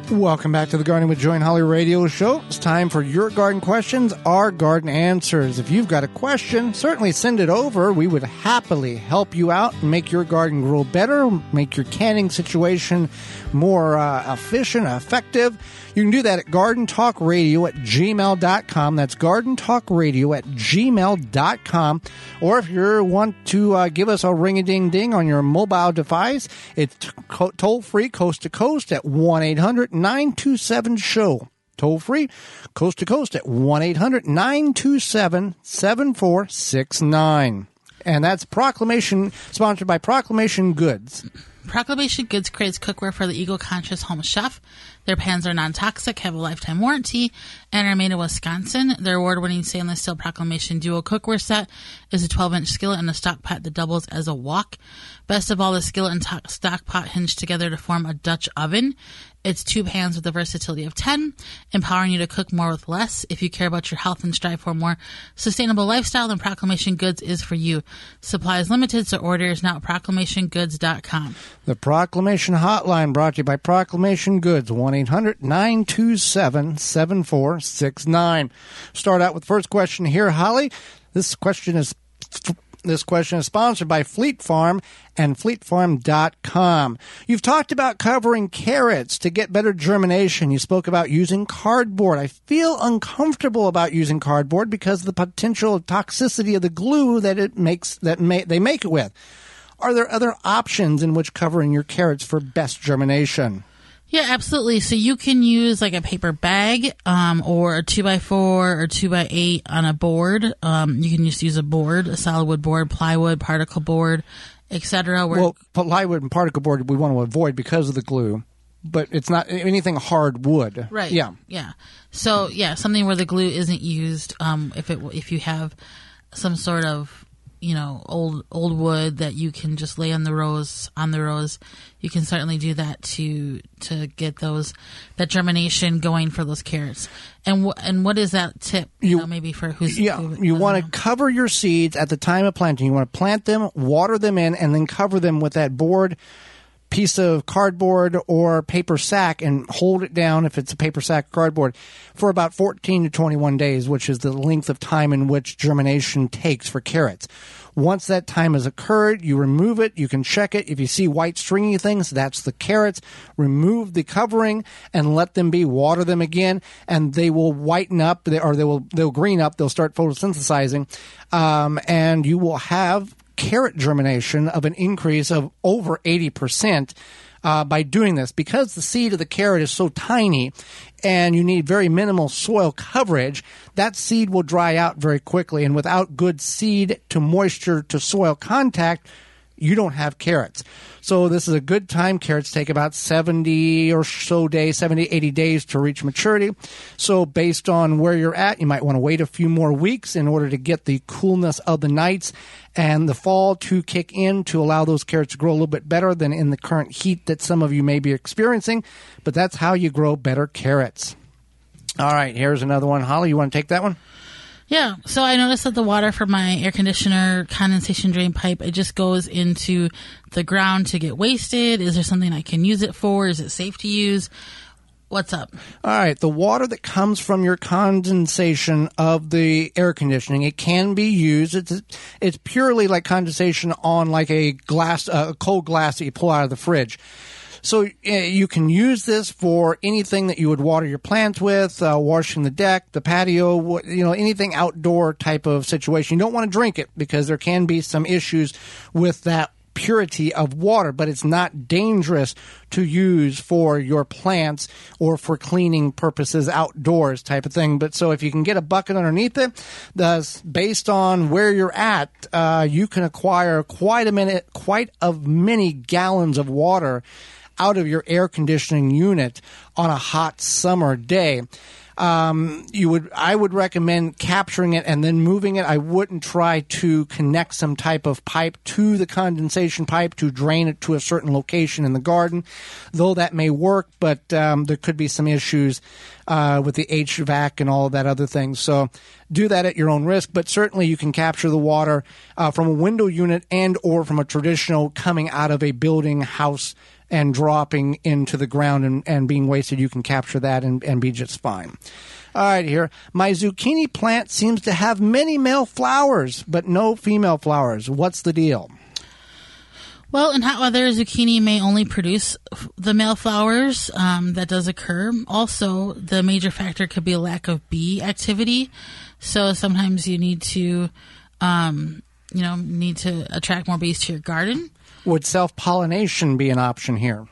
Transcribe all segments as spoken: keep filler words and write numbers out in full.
Welcome back to the Gardening with Joy and Holly radio show. It's time for your garden questions, our garden answers. If you've got a question, certainly send it over. We would happily help you out and make your garden grow better, make your canning situation more uh, efficient, effective. You can do that at garden talk radio at gmail dot com. That's garden talk radio at gmail dot com. Or if you want to uh, give us a ring-a-ding-ding on your mobile device, it's t- toll-free, coast-to-coast at one eight hundred nine two seven show. Toll-free, coast-to-coast at one eight hundred nine two seven seven four six nine. And that's Proclamation, sponsored by Proclamation Goods. Proclamation Goods creates cookware for the eco-conscious home chef. Their pans are non-toxic, have a lifetime warranty, and are made in Wisconsin. Their award-winning stainless steel Proclamation Duo cookware set is a twelve-inch skillet and a stock pot that doubles as a wok. Best of all, the skillet and to- stock pot hinge together to form a Dutch oven. It's two pans with the versatility of ten, empowering you to cook more with less. If you care about your health and strive for a more sustainable lifestyle, then Proclamation Goods is for you. Supply is limited, so order is now at proclamation goods dot com. The Proclamation Hotline brought to you by Proclamation Goods, one eight hundred nine two seven seven four six nine. Start out with the first question here, Holly. This question is... This question is sponsored by Fleet Farm and fleet farm dot com. You've talked about covering carrots to get better germination. You spoke about using cardboard. I feel uncomfortable about using cardboard because of the potential toxicity of the glue that it makes that may, they make it with. Are there other options in which covering your carrots for best germination? Yeah, absolutely. So you can use like a paper bag um, or a two by four or two by eight on a board. Um, you can just use a board, a solid wood board, plywood, particle board, et cetera. Well, plywood and particle board we want to avoid because of the glue, but it's not anything hard wood. Right. Yeah. Yeah. So, yeah, something where the glue isn't used um, if it if you have some sort of you know, old old wood that you can just lay on the rows on the rows. You can certainly do that to to get those that germination going for those carrots. And wh- and what is that tip? You, you know, maybe for who's yeah. Who you want to cover your seeds at the time of planting. You want to plant them, water them in, and then cover them with that board piece of cardboard or paper sack and hold it down if it's a paper sack cardboard for about fourteen to twenty-one days, which is the length of time in which germination takes for carrots. Once that time has occurred, you remove it. You can check it. If you see white stringy things, that's the carrots. Remove the covering and let them be. Water them again, and they will whiten up, or they will they'll green up. They'll start photosynthesizing, um, and you will have carrot germination of an increase of over eighty percent uh, by doing this. Because the seed of the carrot is so tiny and you need very minimal soil coverage, that seed will dry out very quickly. And without good seed to moisture to soil contact, you don't have carrots. So this is a good time. Carrots take about seventy or so days, seventy, eighty days to reach maturity. So based on where you're at, you might want to wait a few more weeks in order to get the coolness of the nights and the fall to kick in to allow those carrots to grow a little bit better than in the current heat that some of you may be experiencing. But that's how you grow better carrots. All right, here's another one. Holly, you want to take that one? Yeah, so I noticed that the water from my air conditioner condensation drain pipe, it just goes into the ground to get wasted. Is there something I can use it for? Is it safe to use? What's up? All right, the water that comes from your condensation of the air conditioning, it can be used. It's it's purely like condensation on like a glass, uh, a cold glass that you pull out of the fridge. So uh, you can use this for anything that you would water your plants with, uh, washing the deck, the patio, you know, anything outdoor type of situation. You don't want to drink it because there can be some issues with that purity of water, but it's not dangerous to use for your plants or for cleaning purposes outdoors type of thing. But so if you can get a bucket underneath it, thus based on where you're at, uh, you can acquire quite a minute, quite a many gallons of water out of your air conditioning unit on a hot summer day. Um, you would, I would recommend capturing it and then moving it. I wouldn't try to connect some type of pipe to the condensation pipe to drain it to a certain location in the garden, though that may work, but um, there could be some issues uh, with the H V A C and all of that other things. So do that at your own risk, but certainly you can capture the water uh, from a window unit and or from a traditional coming out of a building house and dropping into the ground and, and being wasted, you can capture that and, and be just fine. All right, here. My zucchini plant seems to have many male flowers, but no female flowers. What's the deal? Well, in hot weather, zucchini may only produce the male flowers. Um, that does occur. Also, the major factor could be a lack of bee activity. So sometimes you need to, um, you know, need to attract more bees to your garden. Would self-pollination be an option here?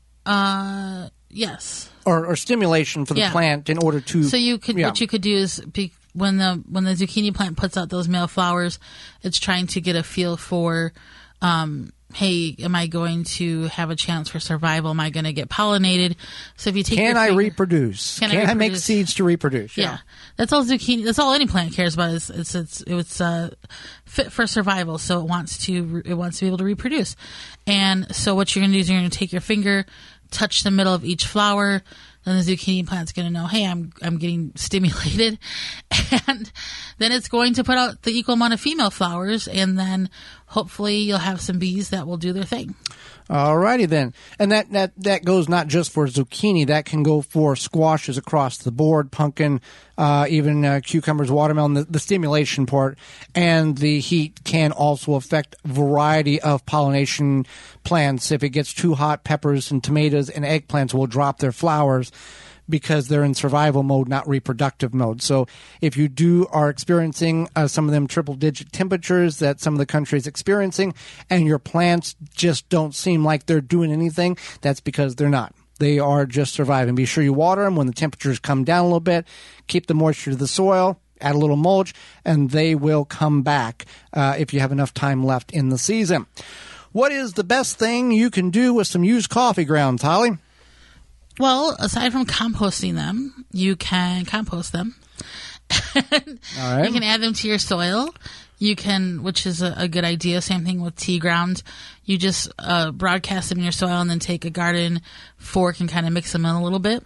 Uh, yes. Or, or stimulation for the Yeah. plant in order to... So you could, yeah. what you could do is be, when the when the zucchini plant puts out those male flowers, it's trying to get a feel for, um, hey, am I going to have a chance for survival? Am I going to get pollinated? So if you take, Can your I finger- reproduce? Can Can, I I make reproduce? seeds to reproduce? Yeah, that's all zucchini. That's all any plant cares about. Is it's it's it's uh, fit for survival. So it wants to it wants to be able to reproduce. And so what you're going to do is you're going to take your finger, touch the middle of each flower. Then the zucchini plant's going to know, hey, I'm I'm getting stimulated, and then it's going to put out the equal amount of female flowers, and then hopefully you'll have some bees that will do their thing. All righty then. And that, that, that goes not just for zucchini. That can go for squashes across the board, pumpkin, uh, even uh, cucumbers, watermelon, the, the stimulation part. And the heat can also affect variety of pollination plants. If it gets too hot, peppers and tomatoes and eggplants will drop their flowers because they're in survival mode, not reproductive mode. So if you do are experiencing uh, some of them triple-digit temperatures that some of the country is experiencing, and your plants just don't seem like they're doing anything, that's because they're not. They are just surviving. Be sure you water them when the temperatures come down a little bit. Keep the moisture to the soil. Add a little mulch, and they will come back uh, if you have enough time left in the season. What is the best thing you can do with some used coffee grounds, Holly? Well, aside from composting them, you can compost them. All right. You can add them to your soil. You can, which is a, a good idea. Same thing with tea ground. You just uh, broadcast them in your soil and then take a garden fork and kind of mix them in a little bit.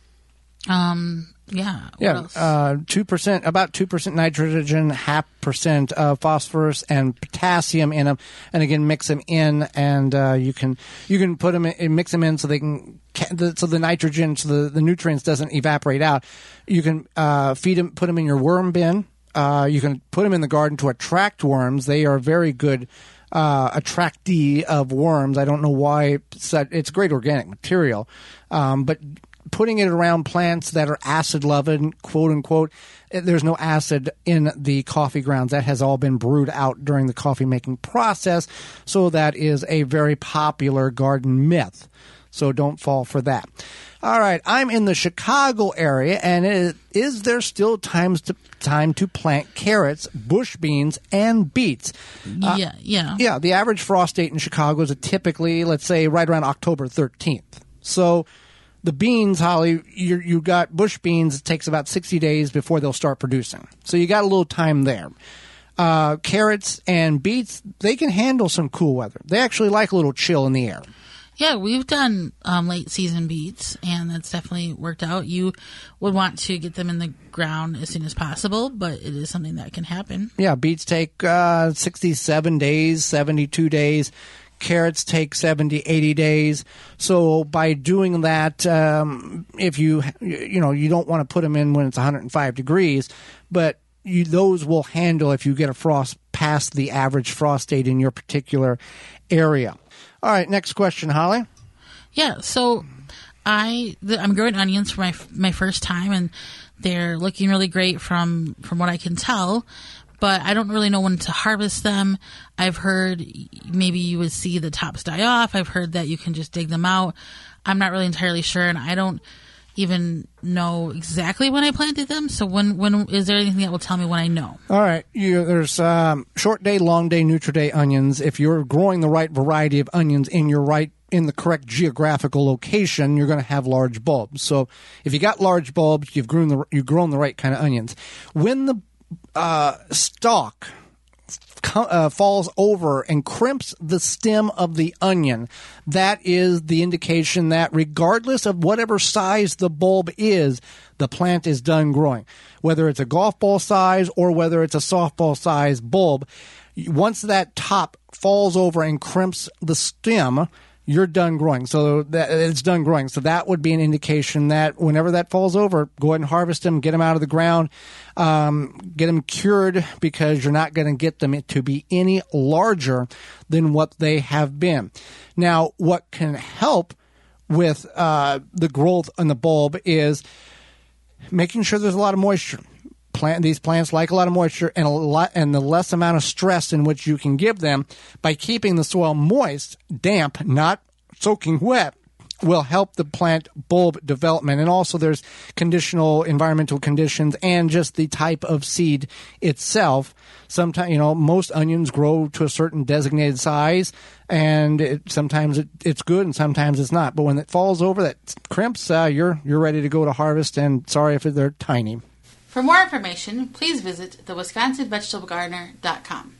Um, yeah. What Yeah, else? uh, two percent, about two percent nitrogen, half percent of phosphorus and potassium in them, and again mix them in, and uh, you can you can put them in, mix them in so they can so the nitrogen, so the, the nutrients doesn't evaporate out. You can uh, feed them, put them in your worm bin. Uh, you can put them in the garden to attract worms. They are very good uh, attractee of worms. I don't know why it's, it's great organic material, um, but putting it around plants that are acid loving, quote unquote, there's no acid in the coffee grounds. That has all been brewed out during the coffee making process. So that is a very popular garden myth. So don't fall for that. All right. I'm in the Chicago area, and it, is there still times to, time to plant carrots, bush beans, and beets? Uh, yeah, yeah. Yeah. The average frost date in Chicago is a typically, let's say, right around October thirteenth. So the beans, Holly, you you got bush beans. It takes about sixty days before they'll start producing. So you got a little time there. Uh, carrots and beets, they can handle some cool weather. They actually like a little chill in the air. Yeah, we've done um, late season beets, and that's definitely worked out. You would want to get them in the ground as soon as possible, but it is something that can happen. Yeah, beets take uh, sixty-seven days, seventy-two days. Carrots take seventy, eighty days. So by doing that, um, if you, you know, you don't want to put them in when it's one hundred five degrees, but you, those will handle if you get a frost past the average frost date in your particular area. All right, next question, Holly. Yeah, so I the, I'm growing onions for my my first time, and they're looking really great from from what I can tell. But I don't really know when to harvest them. I've heard maybe you would see the tops die off. I've heard that you can just dig them out. I'm not really entirely sure, and I don't even know exactly when I planted them. So when when is there anything that will tell me when I know? All right, you, there's um, short day, long day, Nutri-Day onions. If you're growing the right variety of onions in your right in the correct geographical location, you're going to have large bulbs. So if you got large bulbs, you've grown the you've grown the right kind of onions. When the uh, stalk Uh, falls over and crimps the stem of the onion, that is the indication that regardless of whatever size the bulb is, the plant is done growing. Whether it's a golf ball size or whether it's a softball size bulb, once that top falls over and crimps the stem, you're done growing. So that it's done growing. So that would be an indication that whenever that falls over, go ahead and harvest them, get them out of the ground, um, get them cured, because you're not going to get them to be any larger than what they have been. Now, what can help with uh, the growth on the bulb is making sure there's a lot of moisture. Plant these plants like a lot of moisture and a lot, and the less amount of stress in which you can give them by keeping the soil moist, damp, not soaking wet, will help the plant bulb development. And also there's conditional environmental conditions and just the type of seed itself. Sometimes, you know, most onions grow to a certain designated size, and it, sometimes it, it's good and sometimes it's not. But when it falls over, that crimps, uh, you're you're ready to go to harvest, and sorry if they're tiny. For more information, please visit the Wisconsin Vegetable Gardener dot com.